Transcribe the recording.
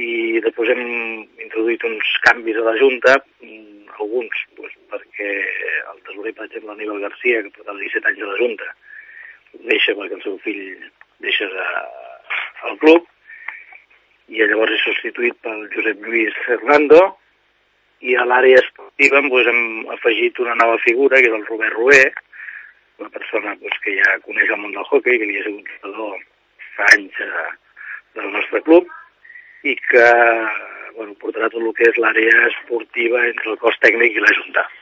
i després hem introduït uns canvis a la Junta, alguns, perquè el tesorer, per exemple, Aníbal García, que portava 17 anys a la Junta, deixa perquè el seu fill deixa el club, i llavors és substituït pel Josep Lluís Hernando, i a l'àrea esportiva hem afegit una nova figura, que és el Robert Roé, una persona que ja coneix el món del hoquei, que havia sigut jugador fa anys del nostre club, i que portarà tot el que és l'àrea esportiva entre el cos tècnic i la Junta.